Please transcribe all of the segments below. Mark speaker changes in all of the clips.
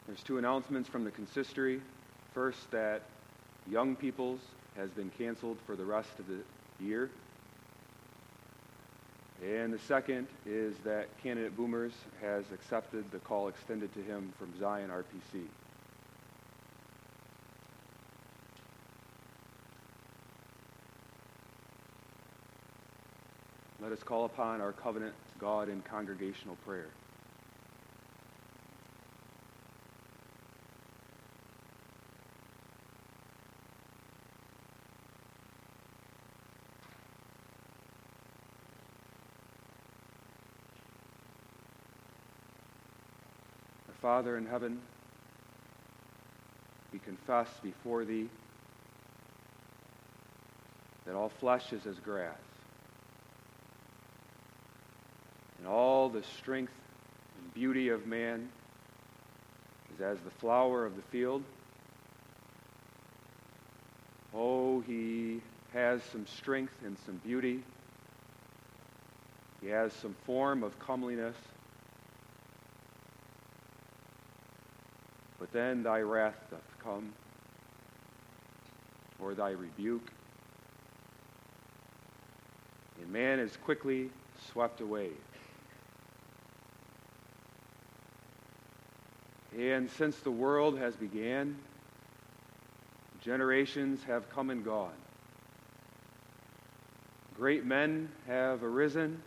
Speaker 1: There's two announcements from the consistory. First, that Young People's has been canceled for the rest of the year. And the second is that candidate Boomers has accepted the call extended to him from Zion RPC. Let us call upon our covenant God in congregational prayer. Our Father in heaven, we confess before Thee that all flesh is as grass, and all the strength and beauty of man is as the flower of the field. Oh, he has some strength and some beauty. He has some form of comeliness. But then thy wrath doth come, or thy rebuke, and man is quickly swept away. And since the world has began, generations have come and gone. Great men have arisen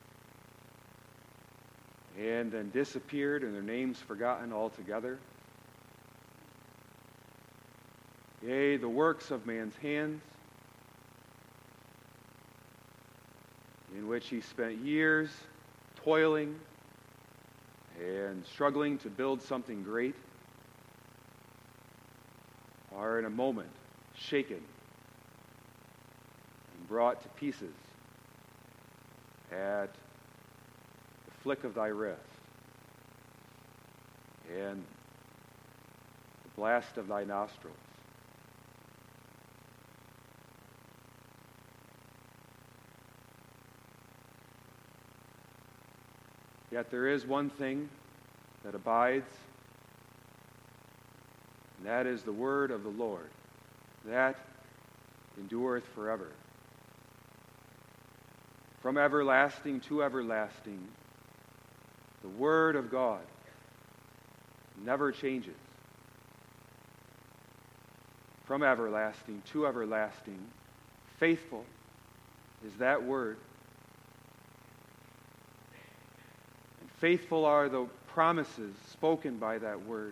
Speaker 1: and then disappeared, and their names forgotten altogether. Yea, the works of man's hands, in which he spent years toiling and struggling to build something great, are in a moment shaken and brought to pieces at the flick of thy wrist and the blast of thy nostrils. Yet there is one thing that abides, and that is the word of the Lord, that endureth forever. From everlasting to everlasting, the word of God never changes. From everlasting to everlasting, faithful is that word. Faithful are the promises spoken by that word.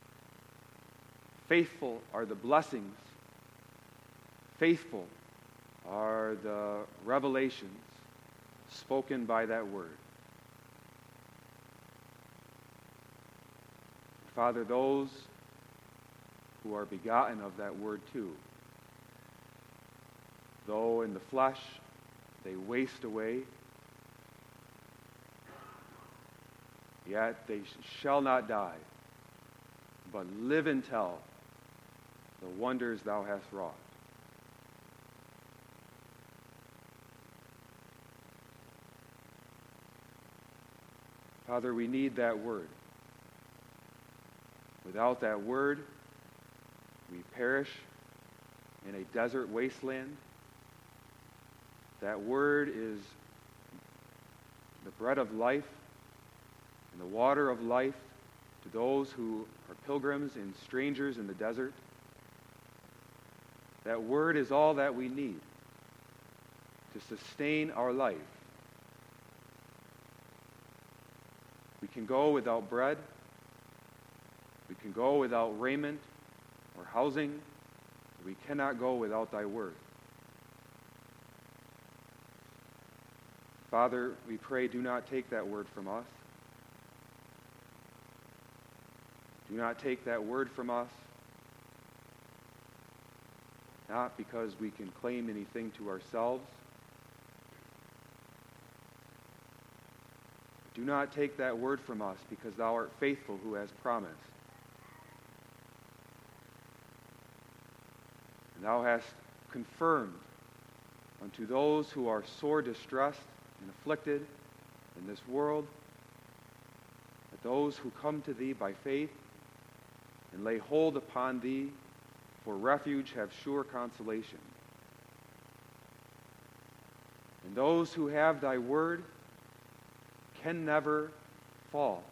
Speaker 1: Faithful are the blessings. Faithful are the revelations spoken by that word. Father, those who are begotten of that word too, though in the flesh they waste away, yet they shall not die, but live and tell the wonders thou hast wrought. Father, we need that word. Without that word, we perish in a desert wasteland. That word is the bread of life and the water of life to those who are pilgrims and strangers in the desert. That word is all that we need to sustain our life. We can go without bread. We can go without raiment or housing. We cannot go without thy word. Father, we pray, do not take that word from us. Do not take that word from us, not because we can claim anything to ourselves. Do not take that word from us because thou art faithful who has promised. And thou hast confirmed unto those who are sore distressed and afflicted in this world, that those who come to thee by faith and lay hold upon thee, for refuge have sure consolation. And those who have thy word can never fall.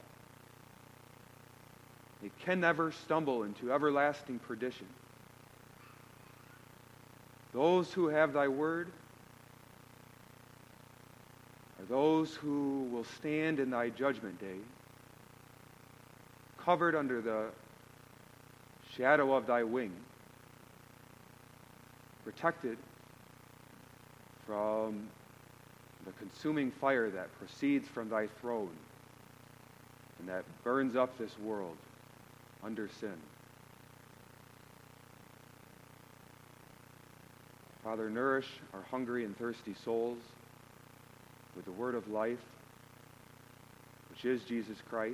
Speaker 1: They can never stumble into everlasting perdition. Those who have thy word are those who will stand in thy judgment day, covered under the shadow of thy wing, protected from the consuming fire that proceeds from thy throne and that burns up this world under sin. Father, nourish our hungry and thirsty souls with the word of life, which is Jesus Christ,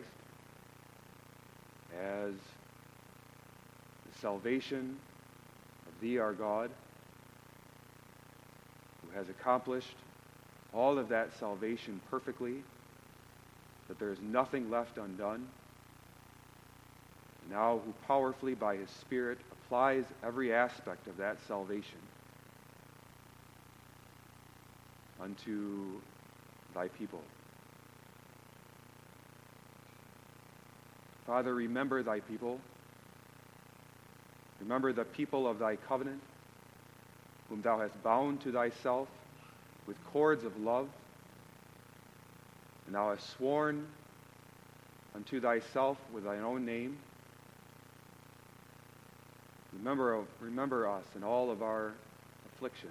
Speaker 1: as the salvation of thee, our God, who has accomplished all of that salvation perfectly, that there is nothing left undone, and now who powerfully by his Spirit applies every aspect of that salvation unto thy people. Father, remember thy people. Remember the people of thy covenant, whom thou hast bound to thyself with cords of love, and thou hast sworn unto thyself with thine own name. Remember us in all of our affliction,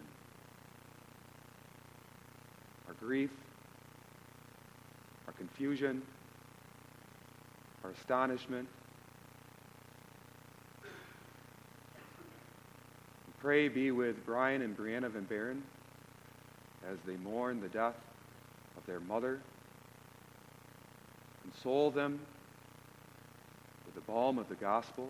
Speaker 1: our grief, our confusion, our astonishment. We pray be with Brian and Brianna Van Buren as they mourn the death of their mother. Console them with the balm of the gospel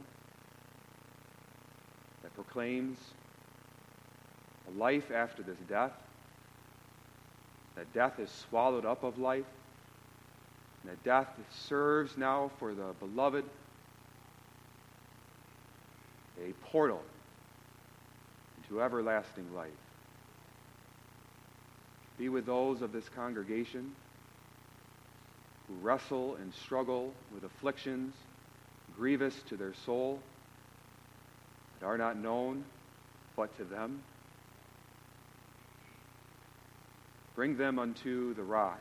Speaker 1: that proclaims a life after this death, that death is swallowed up of life, and that death serves now for the beloved a portal into everlasting life. Be with those of this congregation who wrestle and struggle with afflictions grievous to their soul, that are not known but to them. Bring them unto the rock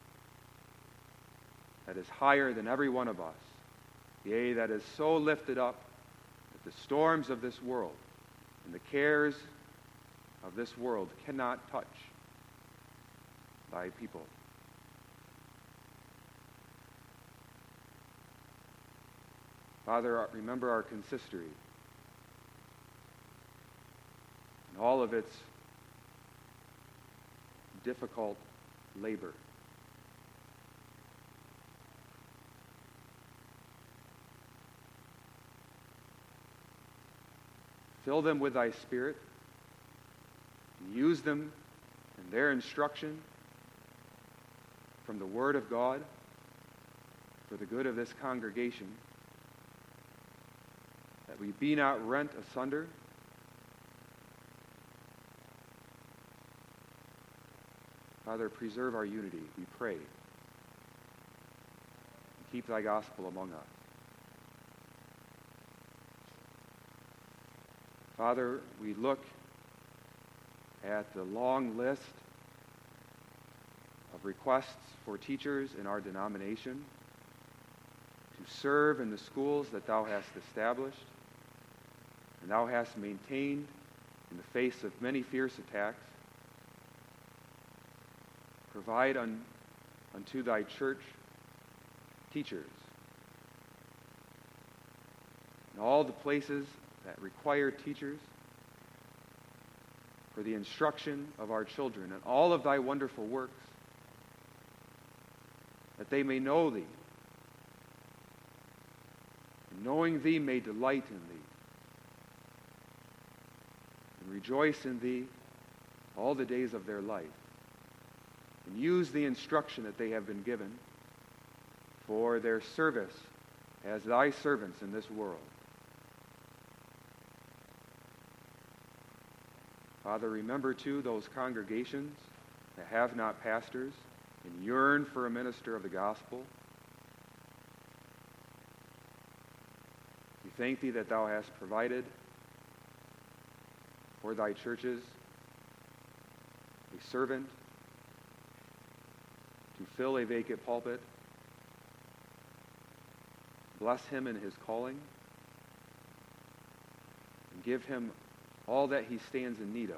Speaker 1: that is higher than every one of us, yea, that is so lifted up that the storms of this world and the cares of this world cannot touch thy people. Father, remember our consistory and all of its difficult labor. Fill them with thy Spirit, and use them in their instruction from the Word of God for the good of this congregation, that we be not rent asunder, Father, preserve our unity, we pray, and keep thy gospel among us. Father, we look at the long list of requests for teachers in our denomination to serve in the schools that thou hast established and thou hast maintained in the face of many fierce attacks. Provide unto thy church teachers in all the places that require teachers for the instruction of our children and all of thy wonderful works, that they may know thee, and knowing thee may delight in thee, and rejoice in thee all the days of their life, and use the instruction that they have been given for their service as thy servants in this world. Father, remember too those congregations that have not pastors and yearn for a minister of the gospel. We thank thee that thou hast provided for thy churches a servant to fill a vacant pulpit. Bless him in his calling and give him all that he stands in need of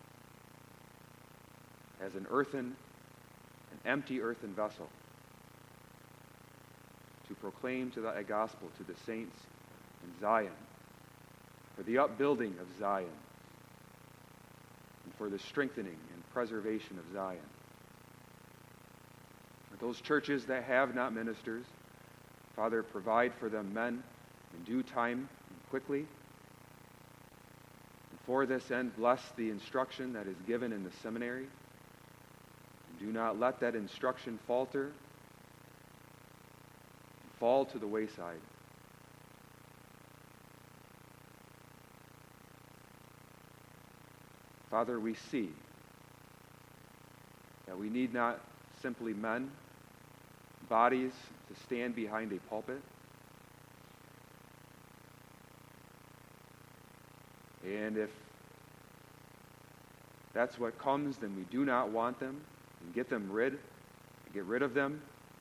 Speaker 1: as an empty earthen vessel to proclaim to thy gospel to the saints in Zion, for the upbuilding of Zion, and for the strengthening and preservation of Zion. For those churches that have not ministers, Father, provide for them men in due time and quickly. And for this end, bless the instruction that is given in the seminary. And do not let that instruction falter and fall to the wayside. Father, we see that we need not simply men, bodies to stand behind a pulpit. And if that's what comes, then we do not want them and get rid of them.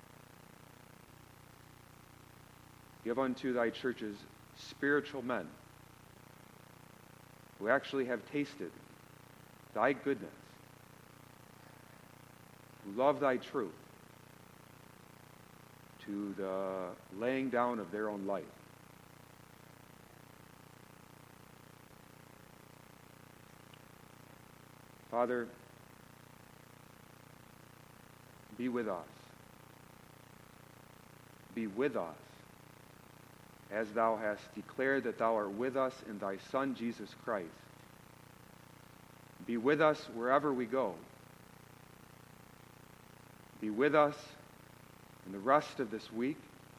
Speaker 1: Give unto thy churches spiritual men who actually have tasted thy goodness, who love thy truth, to the laying down of their own life. Father, be with us. Be with us as thou hast declared that thou art with us in thy Son, Jesus Christ. Be with us wherever we go. Be with us in the rest of this week.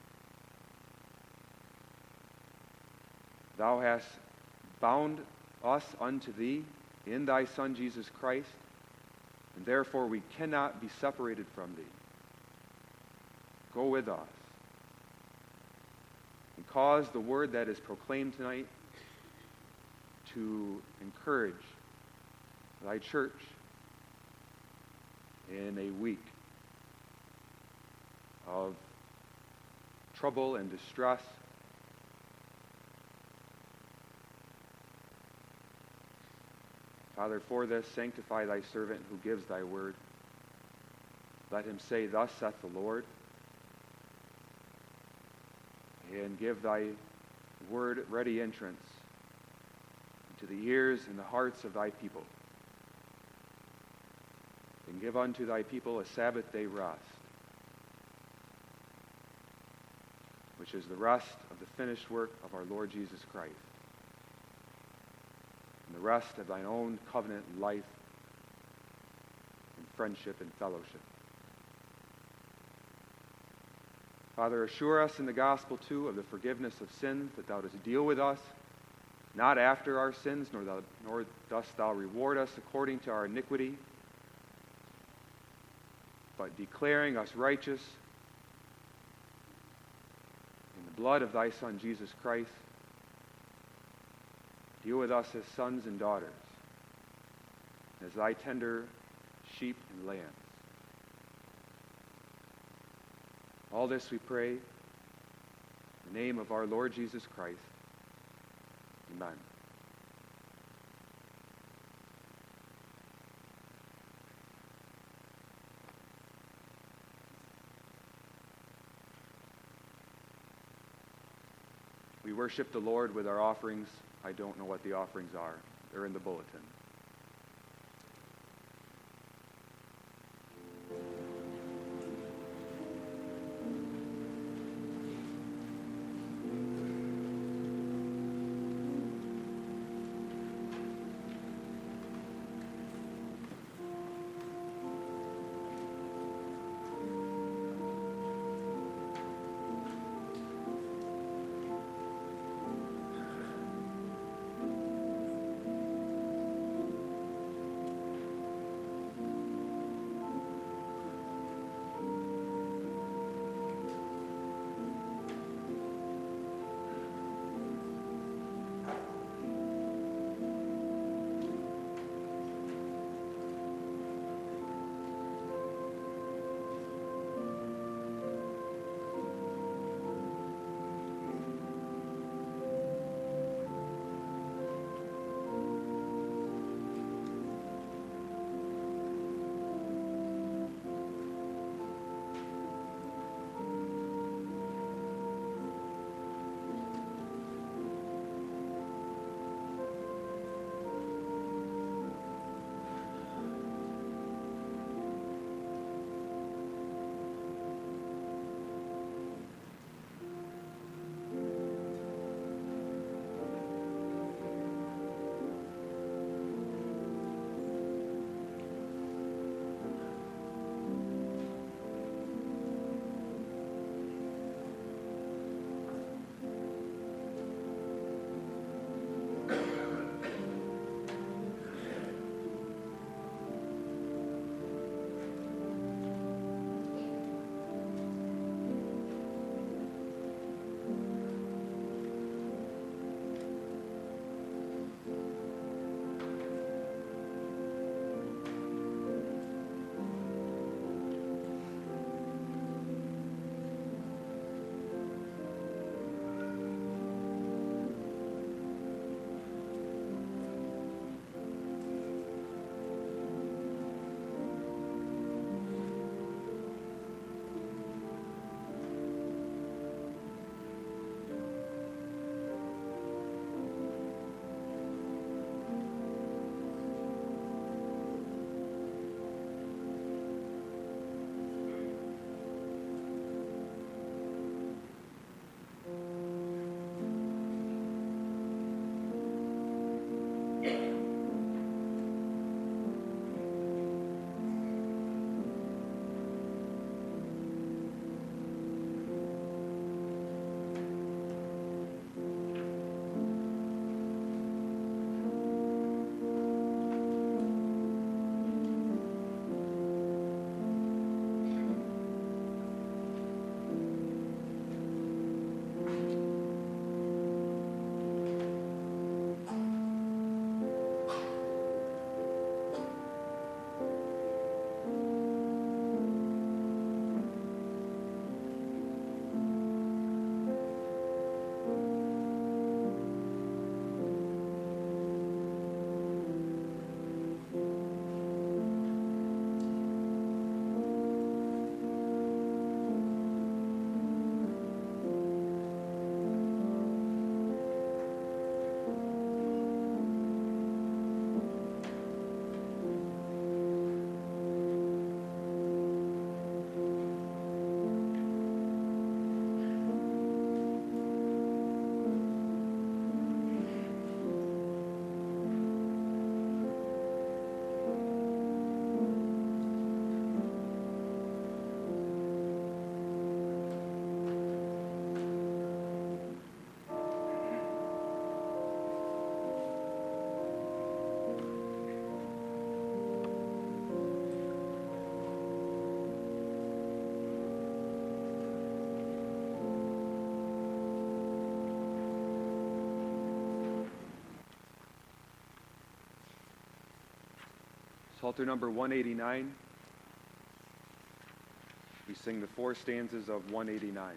Speaker 1: Thou hast bound us unto thee in thy Son Jesus Christ, and therefore we cannot be separated from thee. Go with us and cause the word that is proclaimed tonight to encourage thy church in a week of trouble and distress. Father, for this, sanctify thy servant who gives thy word. Let him say, thus saith the Lord, and give thy word ready entrance into the ears and the hearts of thy people. And give unto thy people a Sabbath day rest, which is the rest of the finished work of our Lord Jesus Christ, and the rest of thine own covenant life and friendship and fellowship. Father, assure us in the gospel, too, of the forgiveness of sins, that thou dost deal with us, not after our sins, nor dost thou reward us according to our iniquity, but declaring us righteous in the blood of thy Son, Jesus Christ. Deal with us as sons and daughters, as thy tender sheep and lambs. All this we pray in the name of our Lord Jesus Christ. Amen. We worship the Lord with our offerings. I don't know what the offerings are. They're in the bulletin. Psalter number 189. We sing the 4 stanzas of 189.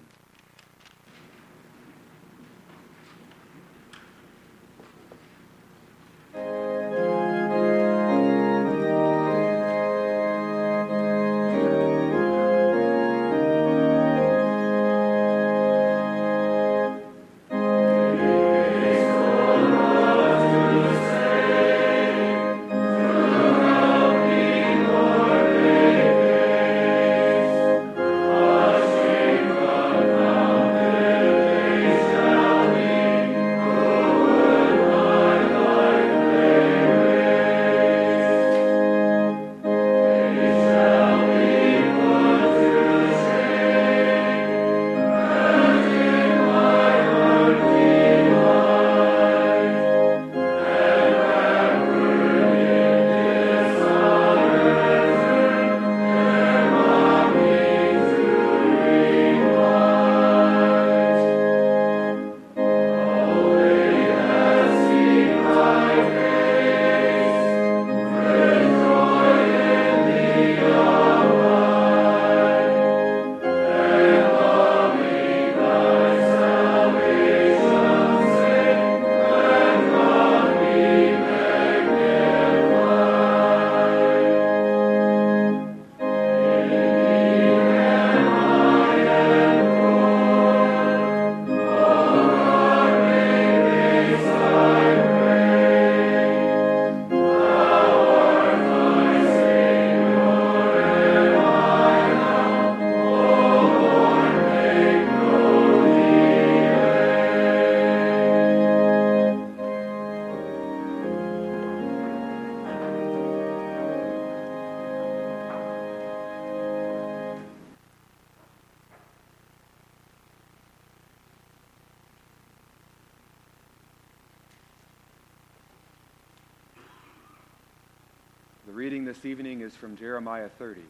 Speaker 1: The reading this evening is from Jeremiah 30.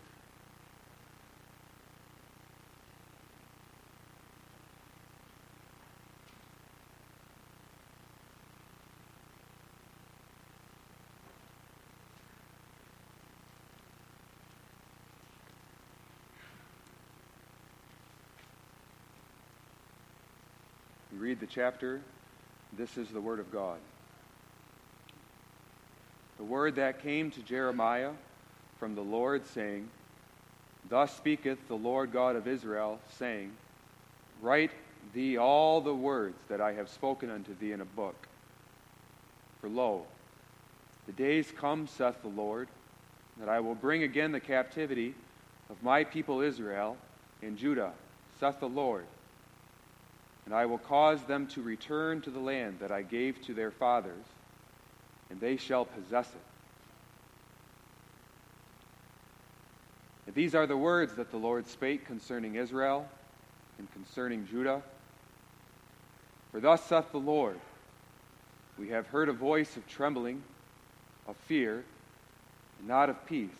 Speaker 1: We read the chapter. This is the word of God. The word that came to Jeremiah from the Lord, saying, Thus speaketh the Lord God of Israel, saying, Write thee all the words that I have spoken unto thee in a book. For lo, the days come, saith the Lord, that I will bring again the captivity of my people Israel and Judah, saith the Lord. And I will cause them to return to the land that I gave to their fathers, and they shall possess it. And these are the words that the Lord spake concerning Israel and concerning Judah. For thus saith the Lord, We have heard a voice of trembling, of fear, and not of peace.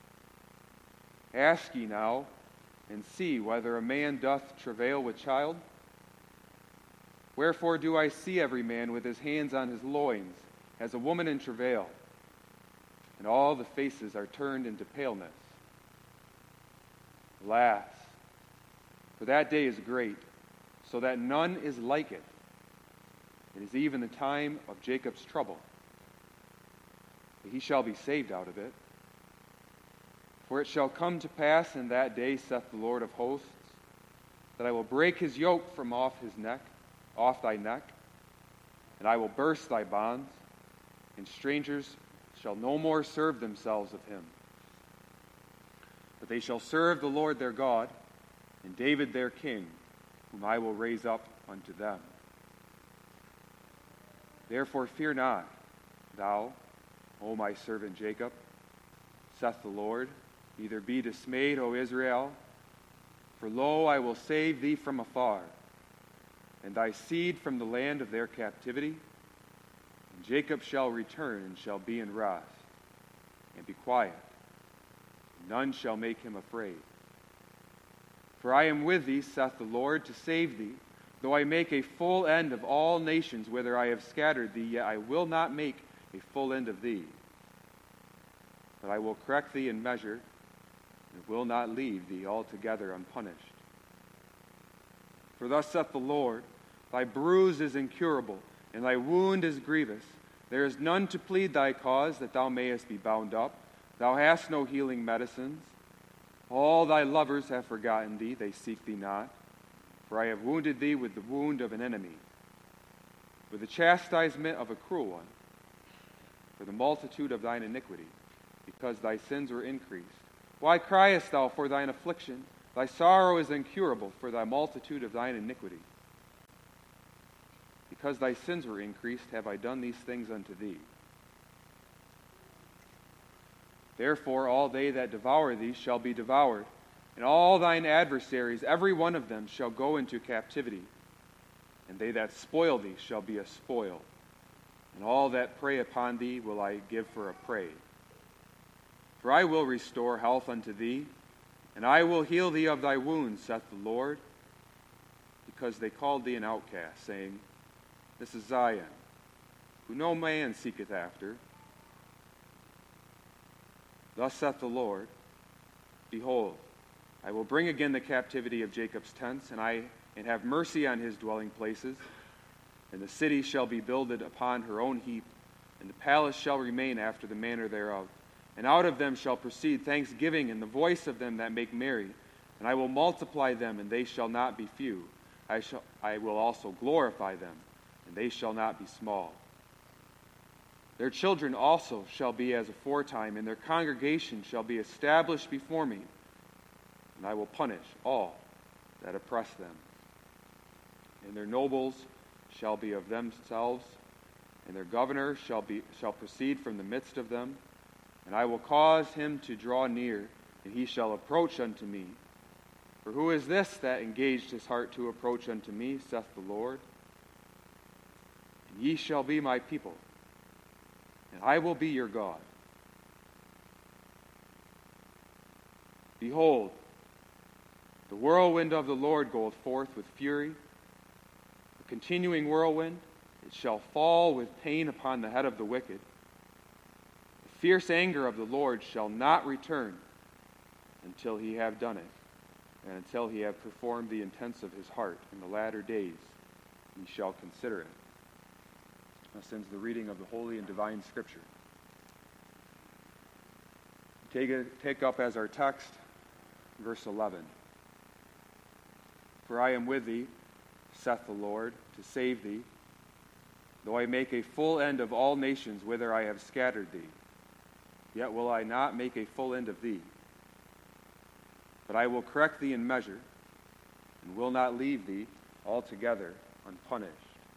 Speaker 1: Ask ye now, and see whether a man doth travail with child? Wherefore do I see every man with his hands on his loins, as a woman in travail, and all the faces are turned into paleness. Alas, for that day is great, so that none is like it. It is even the time of Jacob's trouble, but he shall be saved out of it. For it shall come to pass in that day, saith the Lord of hosts, that I will break his yoke from off thy neck, and I will burst thy bonds, and strangers shall no more serve themselves of him. But they shall serve the Lord their God, and David their king, whom I will raise up unto them. Therefore fear not, thou, O my servant Jacob, saith the Lord, neither be dismayed, O Israel, for lo, I will save thee from afar, and thy seed from the land of their captivity. And Jacob shall return and shall be in rest, and be quiet. None shall make him afraid. For I am with thee, saith the Lord, to save thee. Though I make a full end of all nations whither I have scattered thee, yet I will not make a full end of thee. but I will correct thee in measure, and will not leave thee altogether unpunished. For thus saith the Lord, thy bruise is incurable, and thy wound is grievous. There is none to plead thy cause, that thou mayest be bound up. Thou hast no healing medicines. All thy lovers have forgotten thee, they seek thee not. For I have wounded thee with the wound of an enemy, with the chastisement of a cruel one, for the multitude of thine iniquity, because thy sins were increased. Why criest thou for thine affliction? Thy sorrow is incurable for thy multitude of thine iniquity. Because thy sins were increased, have I done these things unto thee. Therefore all they that devour thee shall be devoured, and all thine adversaries, every one of them, shall go into captivity. And they that spoil thee shall be a spoil, and all that prey upon thee will I give for a prey. For I will restore health unto thee, and I will heal thee of thy wounds, saith the Lord, because they called thee an outcast, saying, This is Zion, who no man seeketh after. Thus saith the Lord, Behold, I will bring again the captivity of Jacob's tents, and have mercy on his dwelling places, and the city shall be builded upon her own heap, and the palace shall remain after the manner thereof. And out of them shall proceed thanksgiving and the voice of them that make merry. And I will multiply them, and they shall not be few. I will also glorify them, and they shall not be small. Their children also shall be as aforetime, and their congregation shall be established before me. And I will punish all that oppress them. And their nobles shall be of themselves, and their governor shall proceed from the midst of them. And I will cause him to draw near, and he shall approach unto me. For who is this that engaged his heart to approach unto me, saith the Lord? And ye shall be my people, and I will be your God. Behold, the whirlwind of the Lord goeth forth with fury, a continuing whirlwind. It shall fall with pain upon the head of the wicked. The fierce anger of the Lord shall not return until he have done it, and until he have performed the intents of his heart. In the latter days he shall consider it. Thus ends the reading of the holy and divine Scripture. Take up as our text verse 11. For I am with thee, saith the Lord, to save thee, though I make a full end of all nations whither I have scattered thee. Yet will I not make a full end of thee. But I will correct thee in measure, and will not leave thee altogether unpunished.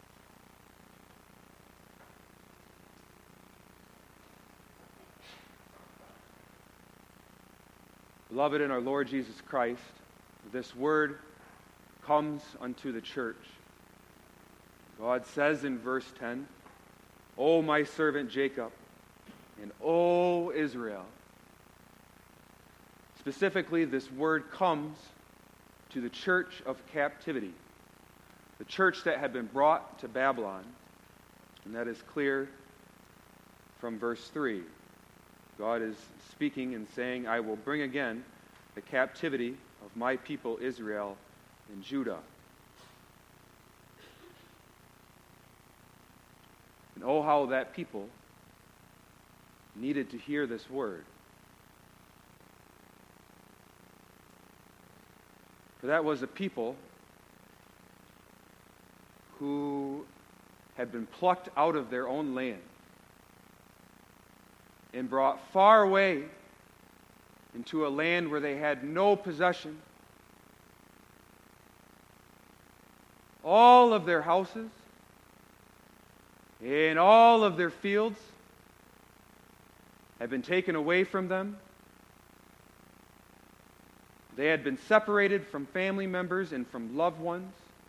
Speaker 1: Beloved in our Lord Jesus Christ, this word comes unto the church. God says in verse 10, O my servant Jacob, and O Israel. Specifically, this word comes to the church of captivity, the church that had been brought to Babylon. And that is clear from verse 3. God is speaking and saying, I will bring again the captivity of my people Israel and Judah. And oh, how that people needed to hear this word. For that was a people who had been plucked out of their own land and brought far away into a land where they had no possession. All of their houses and all of their fields had been taken away from them. They had been separated from family members and from loved ones.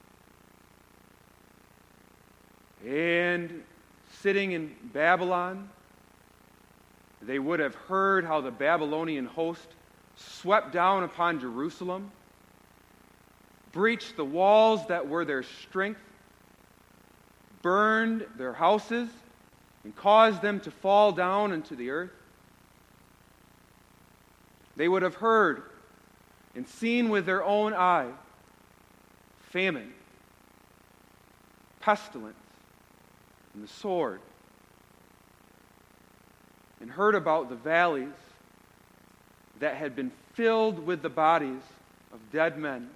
Speaker 1: And sitting in Babylon, they would have heard how the Babylonian host swept down upon Jerusalem, breached the walls that were their strength, burned their houses, and caused them to fall down into the earth. They would have heard and seen with their own eye famine, pestilence, and the sword, and heard about the valleys that had been filled with the bodies of dead men.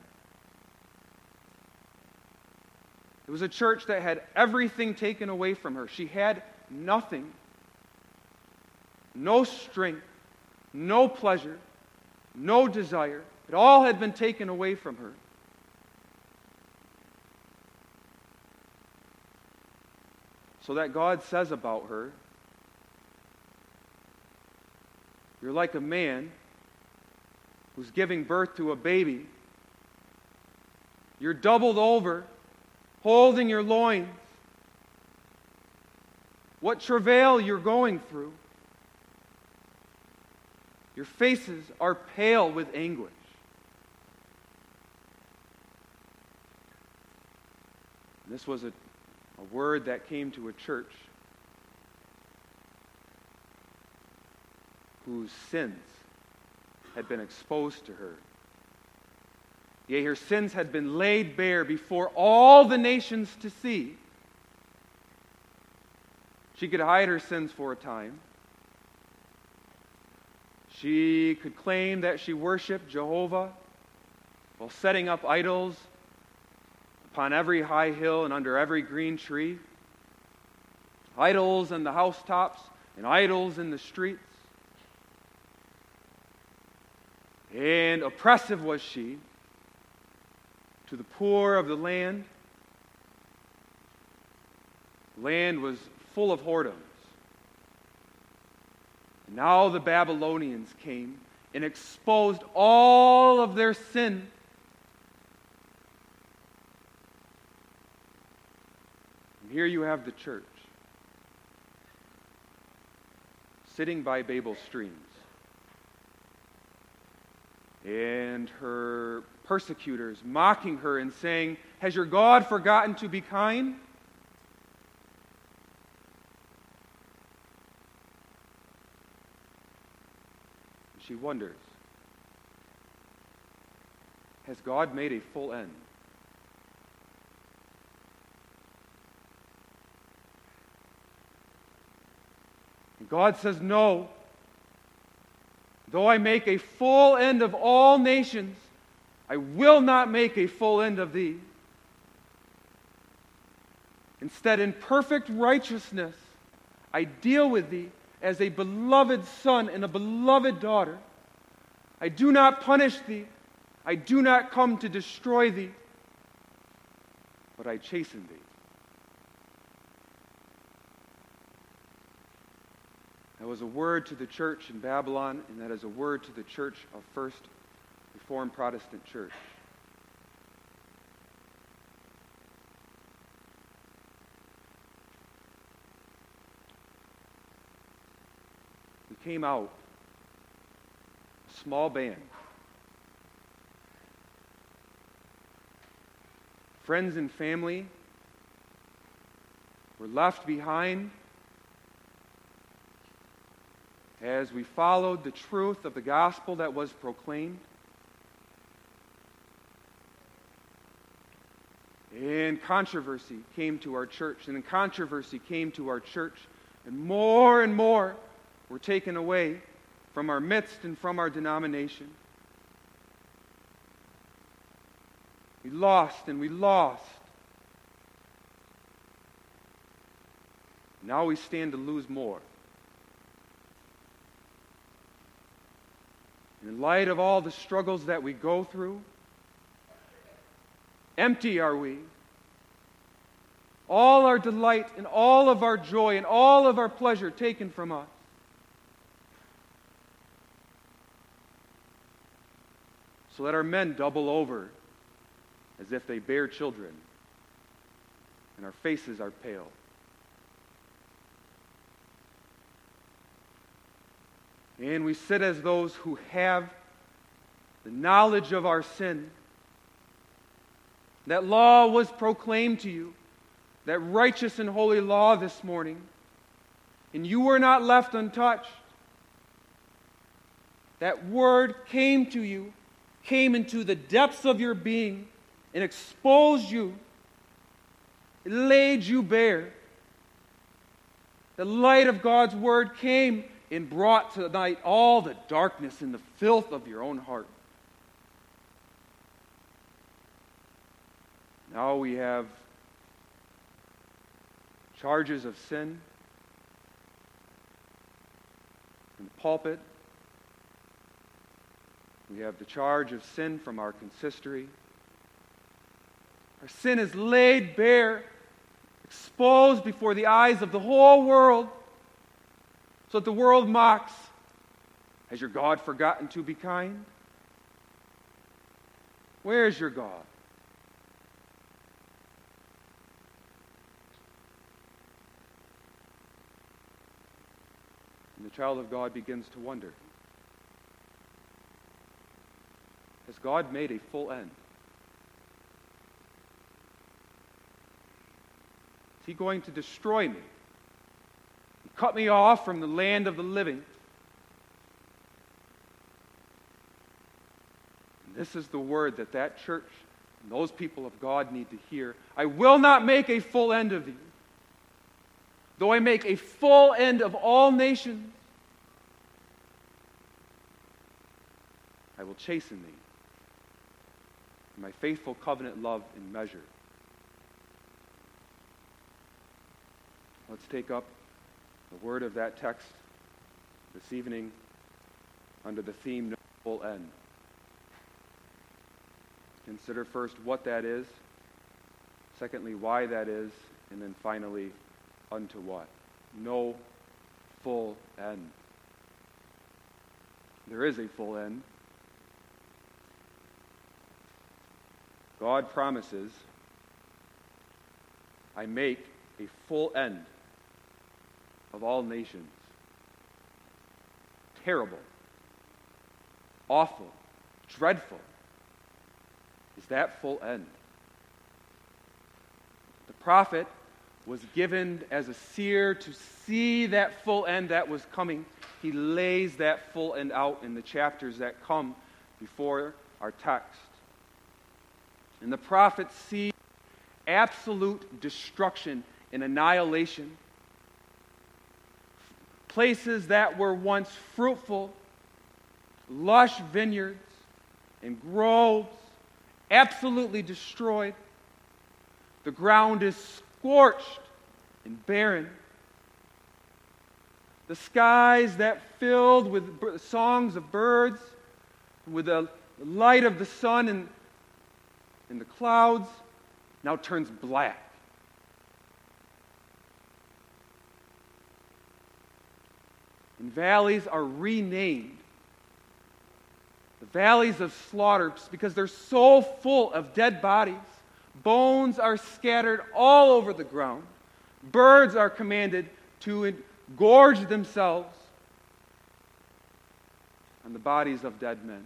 Speaker 1: It was a church that had everything taken away from her. She had nothing. No strength, no pleasure, no desire. It all had been taken away from her. So that God says about her, you're like a man who's giving birth to a baby. You're doubled over, holding your loins. What travail you're going through. Your faces are pale with anguish. And this was a word that came to a church whose sins had been exposed to her. Yea, her sins had been laid bare before all the nations to see. She could hide her sins for a time. She could claim that she worshiped Jehovah while setting up idols upon every high hill and under every green tree. Idols in the housetops and idols in the streets. And oppressive was she to the poor of the land. The land was full of whoredoms. And now the Babylonians came and exposed all of their sin. And here you have the church sitting by Babel streams. And her persecutors mocking her and saying, "Has your God forgotten to be kind?" She wonders, has God made a full end? And God says, no. Though I make a full end of all nations, I will not make a full end of thee. Instead, in perfect righteousness, I deal with thee as a beloved son and a beloved daughter. I do not punish thee. I do not come to destroy thee, but I chasten thee. That was a word to the church in Babylon, and that is a word to the church of First Reformed Protestant Church. We came out, a small band, friends and family were left behind as we followed the truth of the gospel that was proclaimed. And controversy came to our church, and controversy came to our church, and more were taken away from our midst and from our denomination. We lost and we lost. Now we stand to lose more. In light of all the struggles that we go through, empty are we. All our delight and all of our joy and all of our pleasure taken from us. So that our men double over as if they bear children, and our faces are pale. And we sit as those who have the knowledge of our sin. That law was proclaimed to you, that righteous and holy law this morning, and you were not left untouched. that word came to you, came into the depths of your being and exposed you. It laid you bare. The light of God's word came and brought to light all the darkness and the filth of your own heart. Now we have charges of sin in the pulpit. We have the charge of sin from our consistory. Our sin is laid bare, exposed before the eyes of the whole world, so that the world mocks. Has your God forgotten to be kind? Where is your God? And the child of God begins to wonder, has God made a full end? Is he going to destroy me? Cut me off from the land of the living? And this is the word that church and those people of God need to hear. I will not make a full end of you, though I make a full end of all nations. I will chasten thee, and my faithful covenant love in measure. Let's take up the word of that text this evening under the theme, No Full End. Consider first what that is, secondly, why that is, and then finally, unto what? No full end. There is a full end. God promises, I make a full end of all nations. Terrible, awful, dreadful is that full end. The prophet was given as a seer to see that full end that was coming. He lays that full end out in the chapters that come before our text. And the prophet sees absolute destruction and annihilation. Places that were once fruitful, lush vineyards and groves, absolutely destroyed. The ground is scorched and barren. The skies that filled with songs of birds, with the light of the sun and the clouds, now turns black. And valleys are renamed the valleys of slaughter because they're so full of dead bodies. Bones are scattered all over the ground. Birds are commanded to gorge themselves on the bodies of dead men.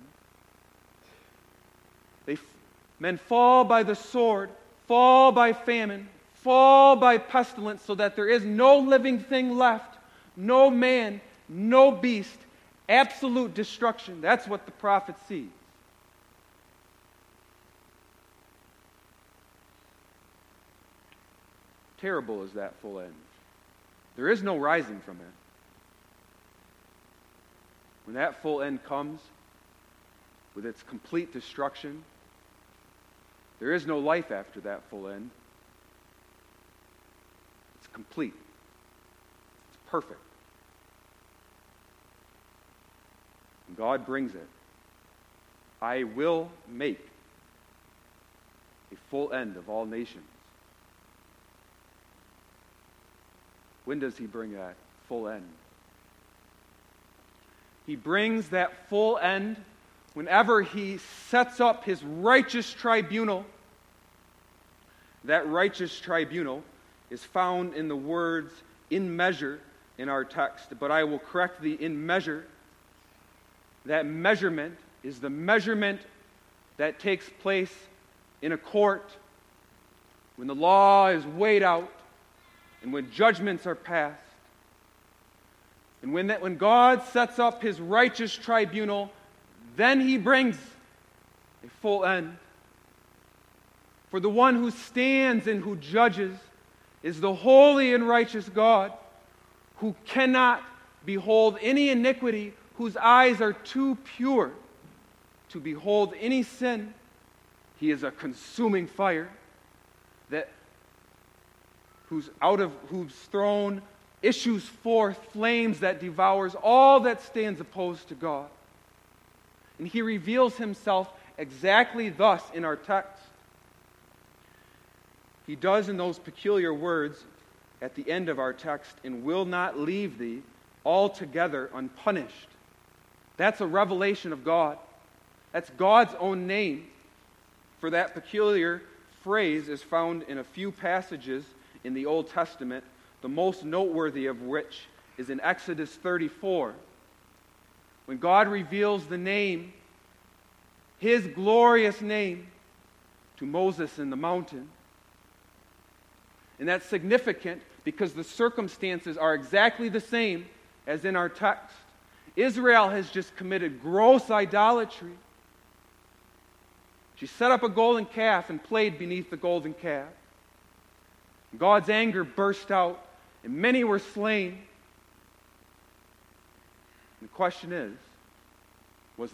Speaker 1: Men fall by the sword, fall by famine, fall by pestilence, so that there is no living thing left, no man, no beast, absolute destruction. That's what the prophet sees. Terrible is that full end. There is no rising from it. When that full end comes, with its complete destruction, there is no life after that full end. It's complete. It's perfect. And God brings it. I will make a full end of all nations. When does he bring that full end? He brings that full end whenever he sets up his righteous tribunal. That righteous tribunal is found in the words in measure in our text, but I will correct the in measure. That measurement is the measurement that takes place in a court when the law is weighed out and when judgments are passed. And when God sets up his righteous tribunal, then he brings a full end. For the one who stands and who judges is the holy and righteous God, who cannot behold any iniquity, whose eyes are too pure to behold any sin. He is a consuming fire, whose throne issues forth flames that devours all that stands opposed to God. And he reveals himself exactly thus in our text. He does in those peculiar words at the end of our text, and will not leave thee altogether unpunished. That's a revelation of God. That's God's own name for that peculiar phrase is found in a few passages in the Old Testament, the most noteworthy of which is in Exodus 34. When God reveals the name, his glorious name, to Moses in the mountain. And that's significant because the circumstances are exactly the same as in our text. Israel has just committed gross idolatry. She set up a golden calf and played beneath the golden calf. God's anger burst out, and many were slain. And the question is, will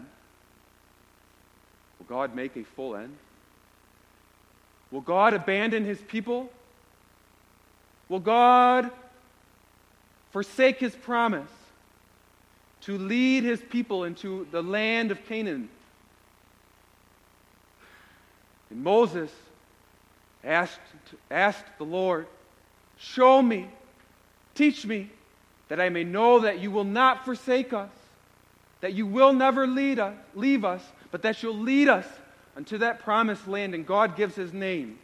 Speaker 1: God make a full end? Will God abandon his people? Will God forsake his promise to lead his people into the land of Canaan? And Moses asked the Lord, show me, teach me, that I may know that you will not forsake us, that you will never leave us, but that you'll lead us unto that promised land. And God gives his name.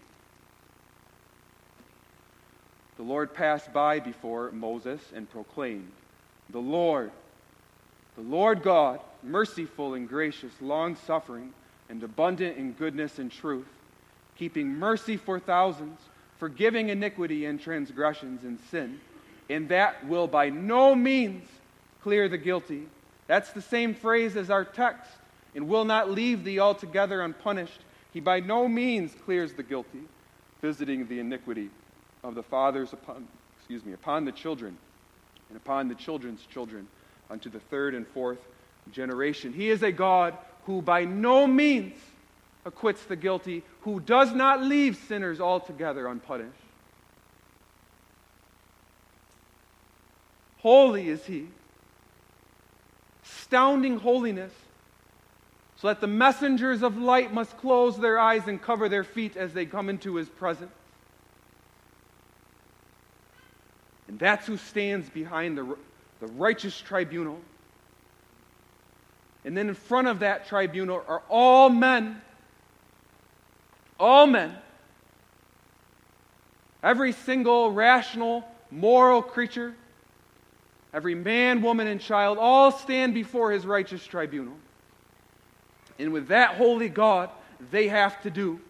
Speaker 1: The Lord passed by before Moses and proclaimed, the Lord God, merciful and gracious, long-suffering, and abundant in goodness and truth, keeping mercy for thousands, forgiving iniquity and transgressions and sin, and that will by no means clear the guilty. That's the same phrase as our text, and will not leave thee altogether unpunished. He by no means clears the guilty, visiting the iniquity of the fathers upon the children, and upon the children's children, unto the third and fourth generation. He is a God who by no means acquits the guilty, who does not leave sinners altogether unpunished. Holy is he, astounding holiness, so that the messengers of light must close their eyes and cover their feet as they come into his presence. And that's who stands behind the righteous tribunal. And then in front of that tribunal are all men. All men. Every single rational, moral creature, every man, woman, and child, all stand before his righteous tribunal. And with that holy God, they have to do.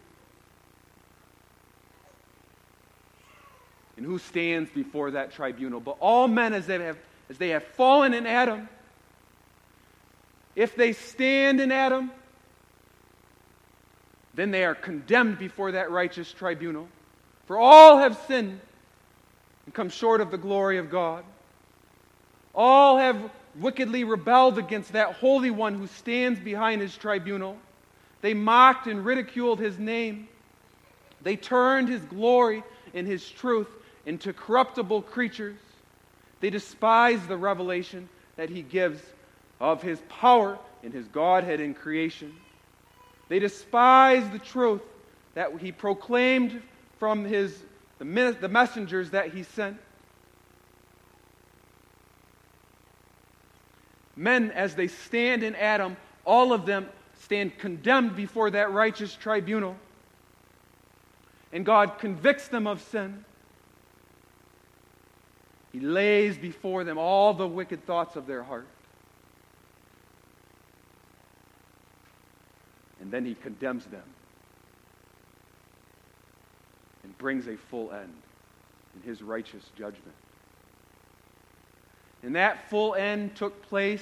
Speaker 1: And who stands before that tribunal? But all men as they have fallen in Adam. If they stand in Adam, then they are condemned before that righteous tribunal. For all have sinned and come short of the glory of God. All have wickedly rebelled against that Holy One who stands behind his tribunal. They mocked and ridiculed his name. They turned his glory and his truth into corruptible creatures. They despise the revelation that he gives of his power and his Godhead in creation. They despise the truth that he proclaimed from the messengers that he sent. Men, as they stand in Adam, all of them stand condemned before that righteous tribunal. And God convicts them of sin. He lays before them all the wicked thoughts of their heart. And then he condemns them and brings a full end in his righteous judgment. And that full end took place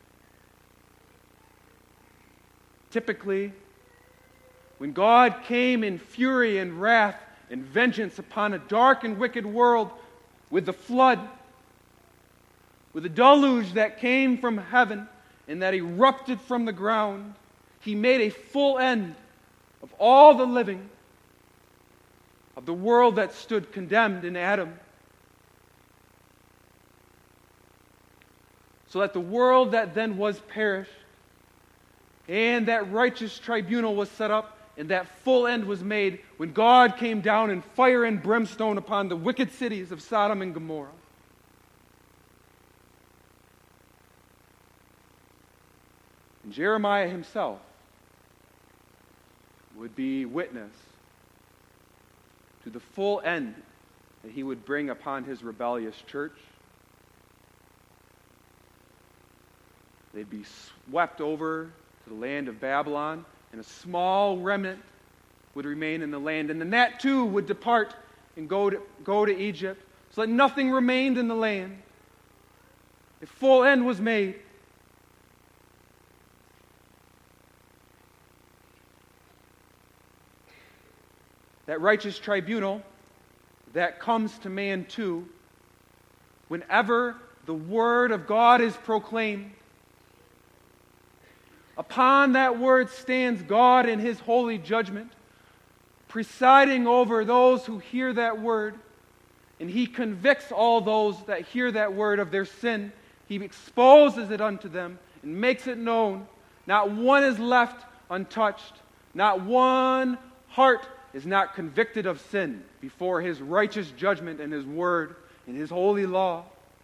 Speaker 1: typically when God came in fury and wrath and vengeance upon a dark and wicked world with the flood, with the deluge that came from heaven and that erupted from the ground. He made a full end of all the living, of the world that stood condemned in Adam, so that the world that then was perished, and that righteous tribunal was set up, and that full end was made when God came down in fire and brimstone upon the wicked cities of Sodom and Gomorrah. And Jeremiah himself would be witness to the full end that he would bring upon his rebellious church. They'd be swept over to the land of Babylon, and a small remnant would remain in the land. And then that too would depart and go to Egypt, so that nothing remained in the land. A full end was made. That righteous tribunal that comes to man too, whenever the word of God is proclaimed. Upon that word stands God in his holy judgment, presiding over those who hear that word, and he convicts all those that hear that word of their sin. He exposes it unto them and makes it known. Not one is left untouched. Not one heart is not convicted of sin before his righteous judgment and his word and his holy law.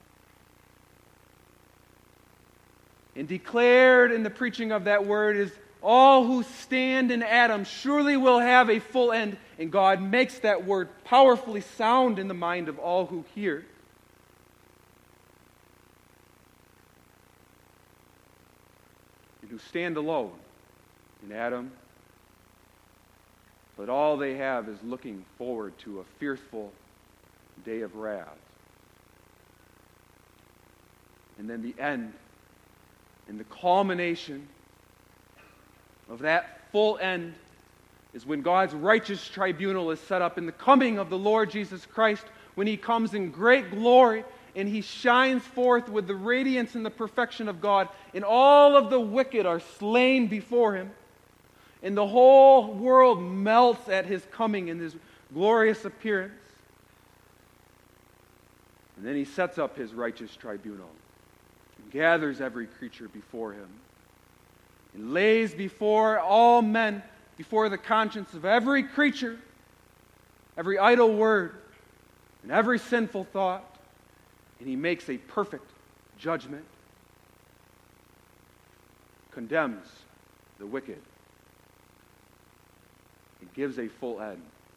Speaker 1: And declared in the preaching of that word is, all who stand in Adam surely will have a full end, and God makes that word powerfully sound in the mind of all who hear. And who stand alone in Adam, but all they have is looking forward to a fearful day of wrath. And then the end and the culmination of that full end is when God's righteous tribunal is set up in the coming of the Lord Jesus Christ, when he comes in great glory and he shines forth with the radiance and the perfection of God, and all of the wicked are slain before him. And the whole world melts at his coming in his glorious appearance. And then he sets up his righteous tribunal and gathers every creature before him and lays before all men, before the conscience of every creature, every idle word and every sinful thought. And he makes a perfect judgment, condemns the wicked, it gives a full end.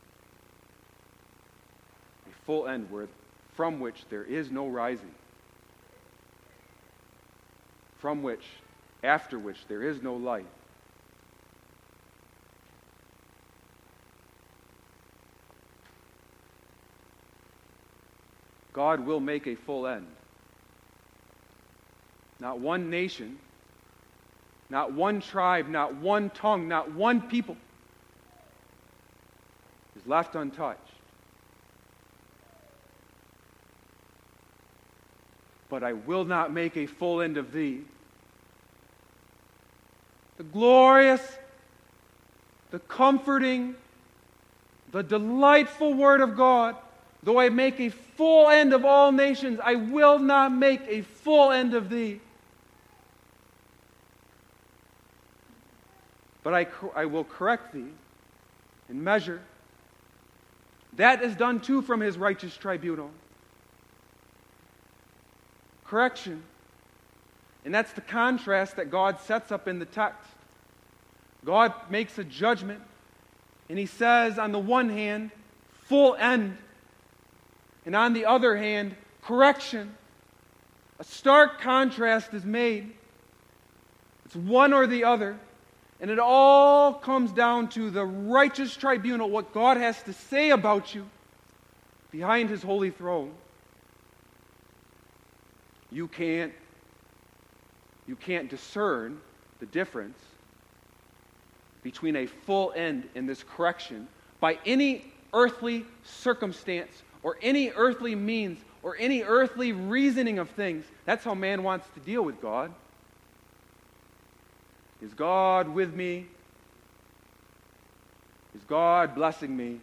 Speaker 1: A full end from which there is no rising. After which there is no light. God will make a full end. Not one nation, not one tribe, not one tongue, not one people is left untouched. But I will not make a full end of thee. The glorious, the comforting, the delightful Word of God, though I make a full end of all nations, I will not make a full end of thee. But I will correct thee in measure. That is done too from his righteous tribunal. Correction. And that's the contrast that God sets up in the text. God makes a judgment, and he says, on the one hand, full end, and on the other hand, correction. A stark contrast is made. It's one or the other, and it all comes down to the righteous tribunal, what God has to say about you behind his holy throne. you can't discern the difference between a full end in this correction by any earthly circumstance or any earthly means or any earthly reasoning of things. That's how man wants to deal with God. Is God with me? Is God blessing me?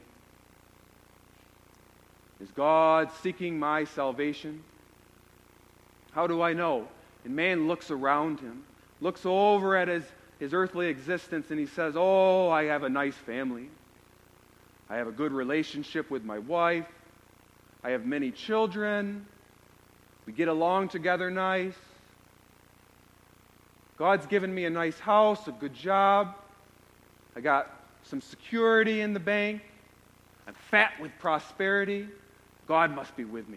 Speaker 1: Is God seeking my salvation? How do I know? And man looks around him, looks over at his earthly existence, and he says, oh, I have a nice family. I have a good relationship with my wife. I have many children. We get along together nice. God's given me a nice house, a good job. I got some security in the bank. I'm fat with prosperity. God must be with me.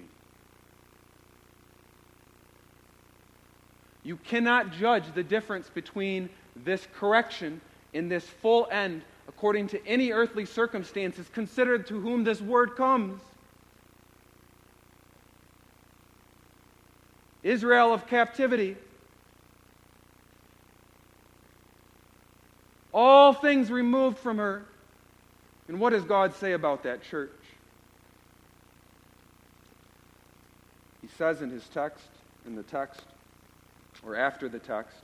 Speaker 1: You cannot judge the difference between this correction and this full end according to any earthly circumstances considered to whom this word comes. Israel of captivity. All things removed from her. And what does God say about that church? He says in his text, in the text, or after the text,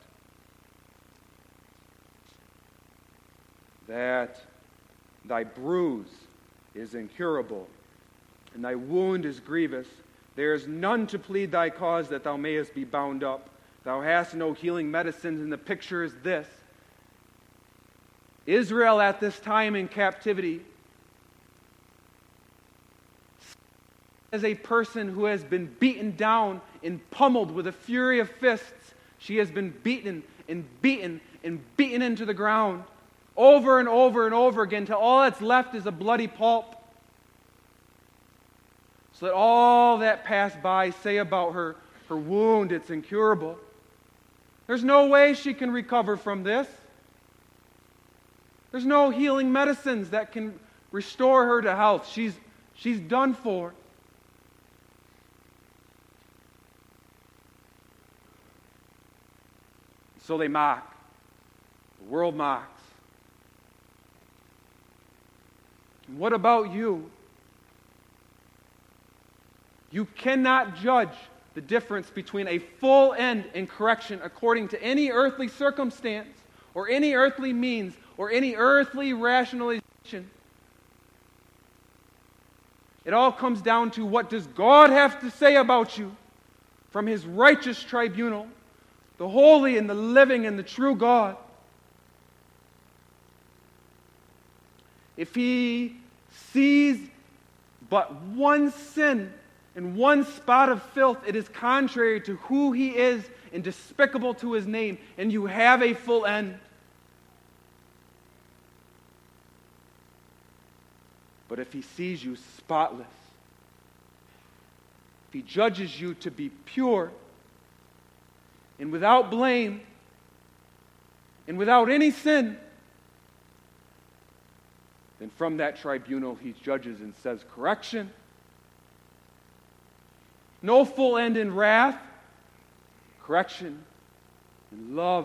Speaker 1: that thy bruise is incurable, and thy wound is grievous. There is none to plead thy cause that thou mayest be bound up. Thou hast no healing medicines, and the picture is this. Israel at this time in captivity as a person who has been beaten down and pummeled with a fury of fists. She has been beaten and beaten and beaten into the ground over and over and over again till all that's left is a bloody pulp. So that all that passed by say about her wound, it's incurable. There's no way she can recover from this. There's no healing medicines that can restore her to health. She's done for. So they mock. The world mocks. And what about you? You cannot judge the difference between a full end and correction according to any earthly circumstance or any earthly means or any earthly rationalization. It all comes down to what does God have to say about you from his righteous tribunal, the holy and the living and the true God. If he sees but one sin and one spot of filth, it is contrary to who he is and despicable to his name, and you have a full end. But if he sees you spotless, if he judges you to be pure and without blame and without any sin, then from that tribunal he judges and says, correction. No full end in wrath, correction and love.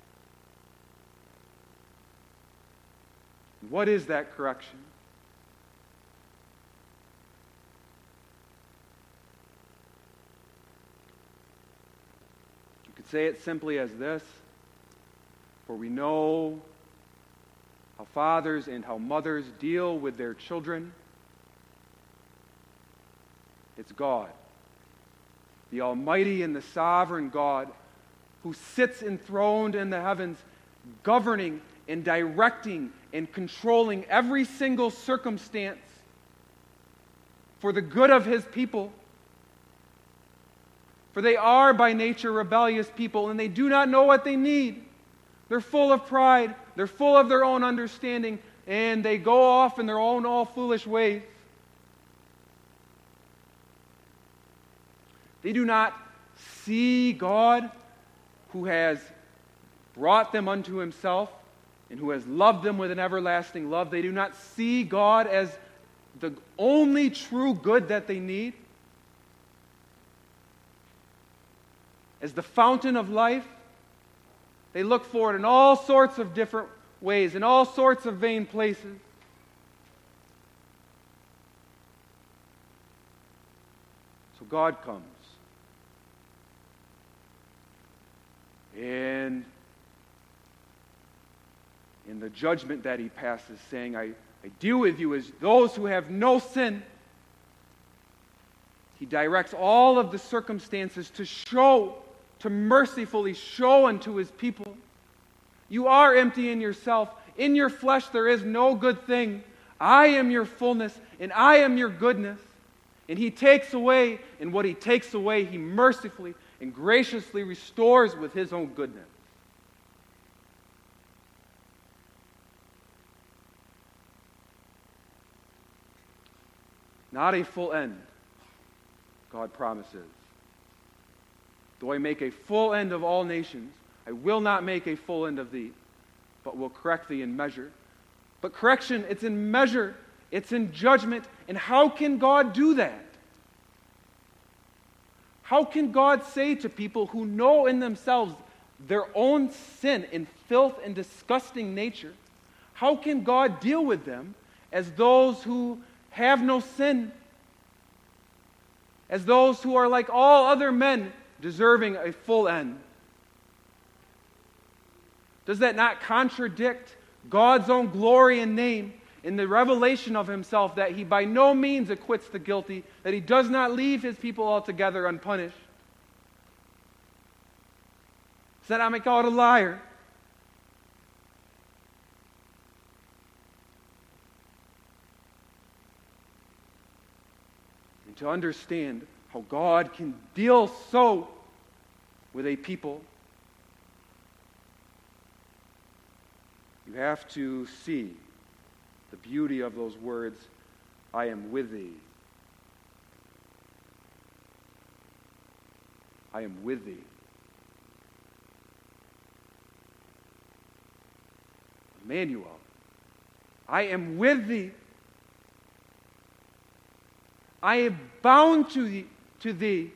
Speaker 1: And what is that correction? You could say it simply as this: for we know how fathers and how mothers deal with their children. It's God, the Almighty and the Sovereign God, who sits enthroned in the heavens, governing and directing and controlling every single circumstance for the good of his people. For they are by nature rebellious people, and they do not know what they need. They're full of pride, they're full of their own understanding, and they go off in their own all foolish ways. They do not see God, who has brought them unto himself and who has loved them with an everlasting love. They do not see God as the only true good that they need. as the fountain of life, they look for it in all sorts of different ways, in all sorts of vain places. So God comes. And in the judgment that he passes, saying, I deal with you as those who have no sin, he directs all of the circumstances to mercifully show unto his people, you are empty in yourself. In your flesh there is no good thing. I am your fullness, and I am your goodness. And he takes away, and what he takes away, he mercifully and graciously restores with his own goodness. Not a full end, God promises. Though I make a full end of all nations, I will not make a full end of thee, but will correct thee in measure. But correction, it's in measure, it's in judgment. And how can God do that? How can God say to people who know in themselves their own sin and filth and disgusting nature, how can God deal with them as those who have no sin, as those who are like all other men, deserving a full end? Does that not contradict God's own glory and name in the revelation of himself that he by no means acquits the guilty, that he does not leave his people altogether unpunished? Does that not make God a liar? And to understand how God can deal so with a people, you have to see the beauty of those words, I am with thee. I am with thee. Emmanuel, I am with thee. I am bound to thee.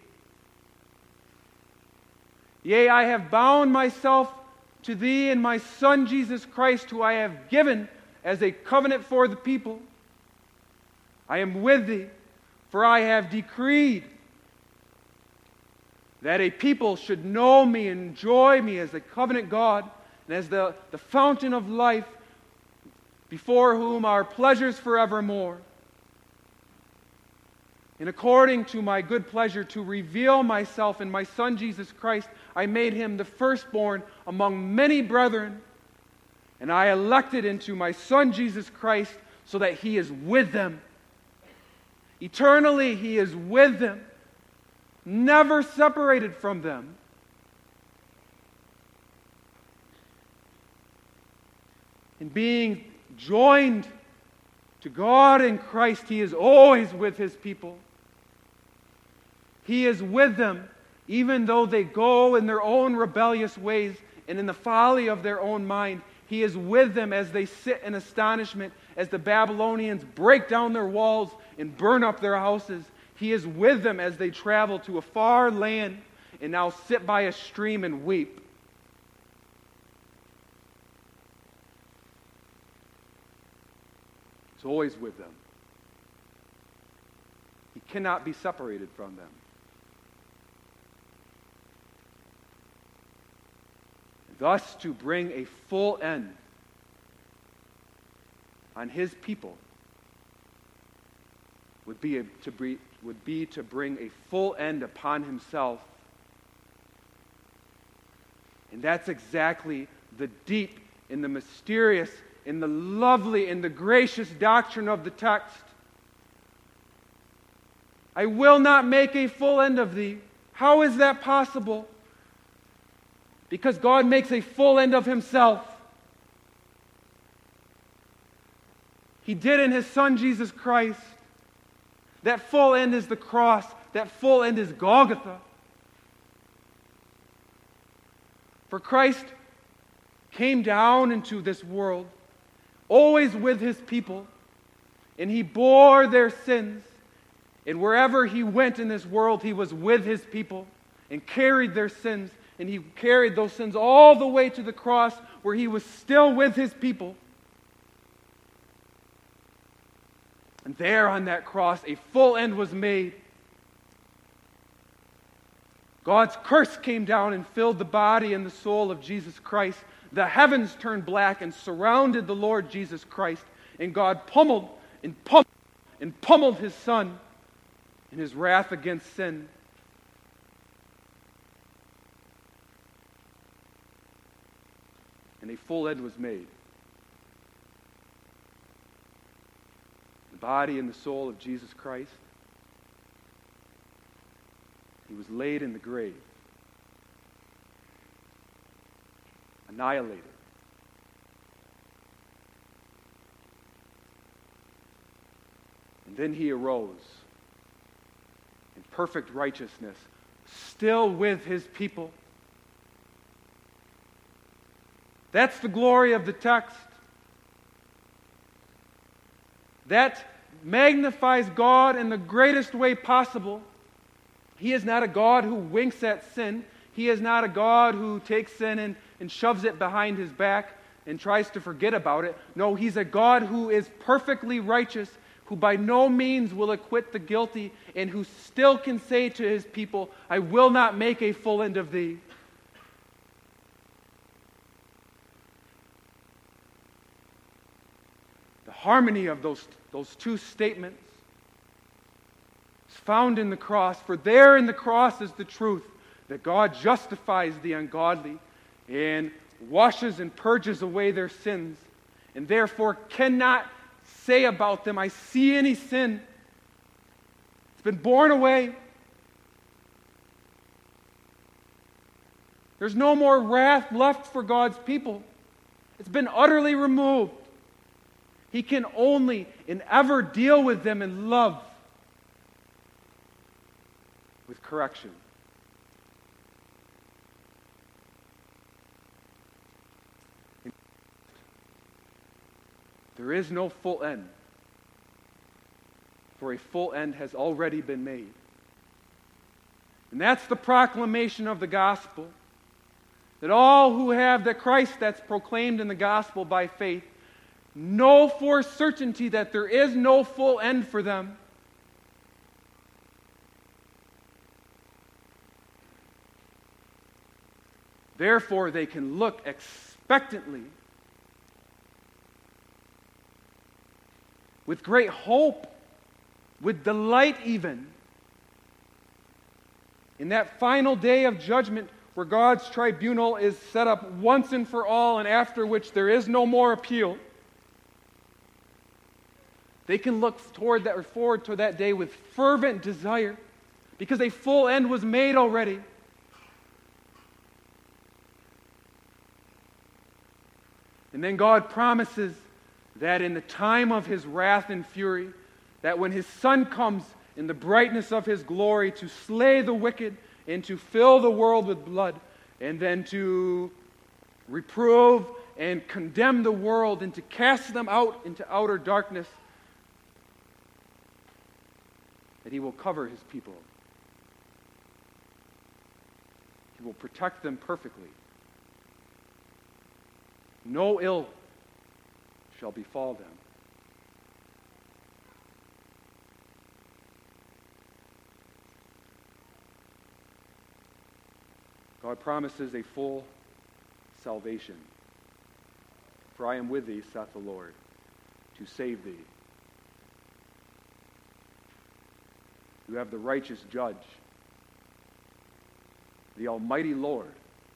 Speaker 1: Yea, I have bound myself to thee and my Son Jesus Christ, who I have given as a covenant for the people. I am with thee, for I have decreed that a people should know me and enjoy me as a covenant God and as the fountain of life, before whom are pleasures forevermore. And according to my good pleasure to reveal myself in my Son Jesus Christ, I made him the firstborn among many brethren, and I elected into my Son Jesus Christ so that he is with them. Eternally he is with them, never separated from them. And being joined to God in Christ, he is always with his people. He is with them, even though they go in their own rebellious ways and in the folly of their own mind. He is with them as they sit in astonishment, as the Babylonians break down their walls and burn up their houses. He is with them as they travel to a far land and now sit by a stream and weep. He's always with them. He cannot be separated from them. Thus, to bring a full end on his people would be to bring a full end upon himself. And that's exactly the deep and the mysterious and the lovely and the gracious doctrine of the text. I will not make a full end of thee. How is that possible? Because God makes a full end of himself. He did in his Son Jesus Christ. That full end is the cross. That full end is Golgotha. For Christ came down into this world, always with his people, and he bore their sins. And wherever he went in this world, he was with his people. and carried their sins. And he carried those sins all the way to the cross where he was still with his people. And there on that cross, a full end was made. God's curse came down and filled the body and the soul of Jesus Christ. The heavens turned black and surrounded the Lord Jesus Christ. And God pummeled his Son in his wrath against sin. And a full end was made. The body and the soul of Jesus Christ. He was laid in the grave, annihilated. And then he arose in perfect righteousness, still with his people. That's the glory of the text. That magnifies God in the greatest way possible. He is not a God who winks at sin. He is not a God who takes sin and shoves it behind his back and tries to forget about it. No, he's a God who is perfectly righteous, who by no means will acquit the guilty, and who still can say to his people, I will not make a full end of thee. The harmony of those two statements is found in the cross, for there in the cross is the truth that God justifies the ungodly and washes and purges away their sins, and therefore cannot say about them, I see any sin. It's been borne away. There's no more wrath left for God's people. It's been utterly removed. He can only and ever deal with them in love, with correction. There is no full end, for a full end has already been made. And that's the proclamation of the gospel, that all who have the Christ that's proclaimed in the gospel by faith know for certainty that there is no full end for them. Therefore, they can look expectantly, with great hope, with delight even, in that final day of judgment where God's tribunal is set up once and for all, and after which there is no more appeal. They can look forward to that day with fervent desire, because a full end was made already. And then God promises that in the time of his wrath and fury, that when his Son comes in the brightness of his glory to slay the wicked and to fill the world with blood, and then to reprove and condemn the world and to cast them out into outer darkness, that he will cover his people. He will protect them perfectly. No ill shall befall them. God promises a full salvation. For I am with thee, saith the Lord, to save thee. You have the righteous judge, the Almighty Lord,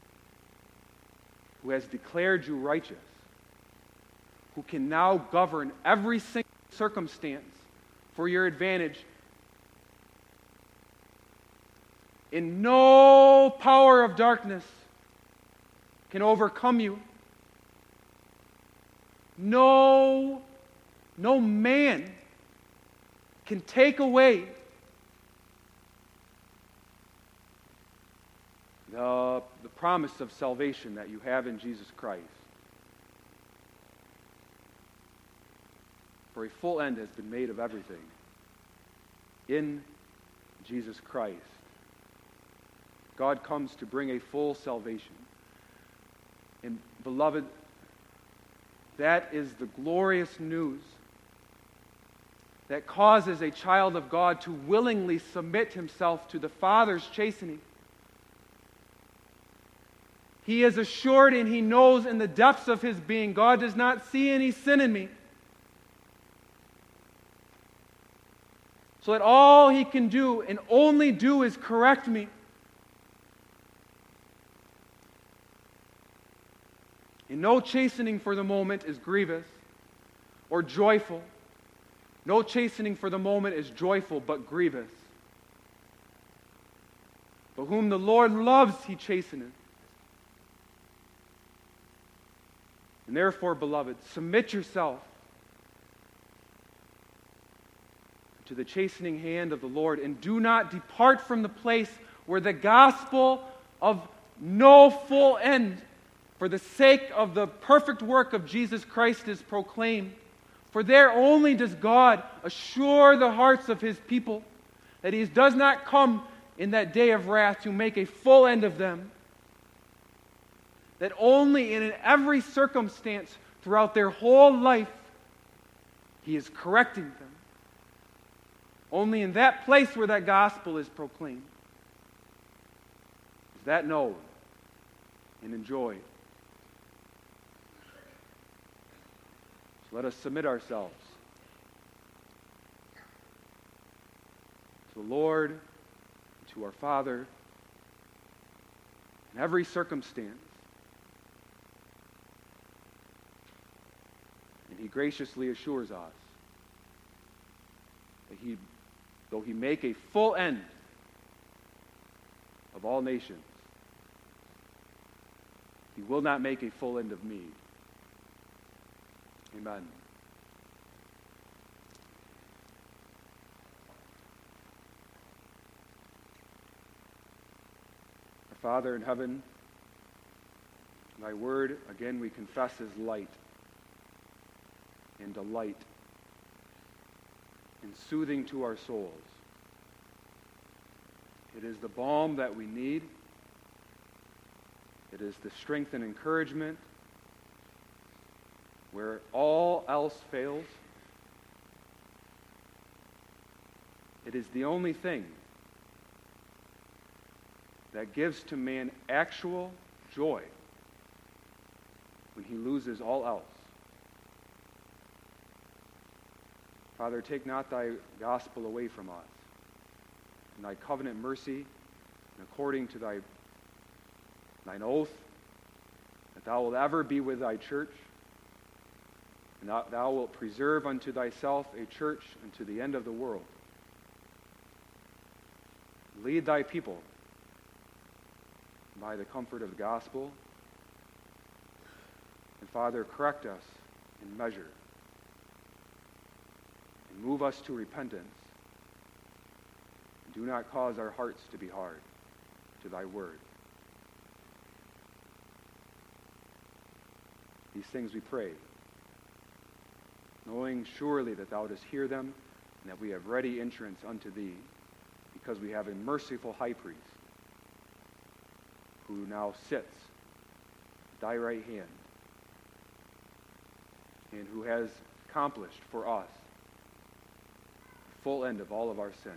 Speaker 1: who has declared you righteous, who can now govern every single circumstance for your advantage. And no power of darkness can overcome you. No man can take away the promise of salvation that you have in Jesus Christ. For a full end has been made of everything in Jesus Christ. God comes to bring a full salvation. And beloved, that is the glorious news that causes a child of God to willingly submit himself to the Father's chastening. He is assured and he knows in the depths of his being, God does not see any sin in me. So that all he can do and only do is correct me. And no chastening for the moment is grievous or joyful. No chastening for the moment is joyful but grievous. But whom the Lord loves, he chasteneth. And therefore, beloved, submit yourself to the chastening hand of the Lord, and do not depart from the place where the gospel of no full end, for the sake of the perfect work of Jesus Christ, is proclaimed. For there only does God assure the hearts of his people that he does not come in that day of wrath to make a full end of them. That only in every circumstance throughout their whole life he is correcting them. Only in that place where that gospel is proclaimed is that known and enjoyed. So let us submit ourselves to the Lord, to our Father, in every circumstance. And he graciously assures us that though he make a full end of all nations, he will not make a full end of me. Amen. Our Father in heaven, thy word, again we confess, is light and delight and soothing to our souls. It is the balm that we need. It is the strength and encouragement where all else fails. It is the only thing that gives to man actual joy when he loses all else. Father, take not thy gospel away from us, and thy covenant mercy, and according to thine oath, that thou wilt ever be with thy church, and thou wilt preserve unto thyself a church unto the end of the world. Lead thy people by the comfort of the gospel, and Father, correct us in measure. Move us to repentance. Do not cause our hearts to be hard to thy word. These things we pray, knowing surely that thou dost hear them, and that we have ready entrance unto thee, because we have a merciful high priest, who now sits at thy right hand, and who has accomplished for us full end of all of our sins.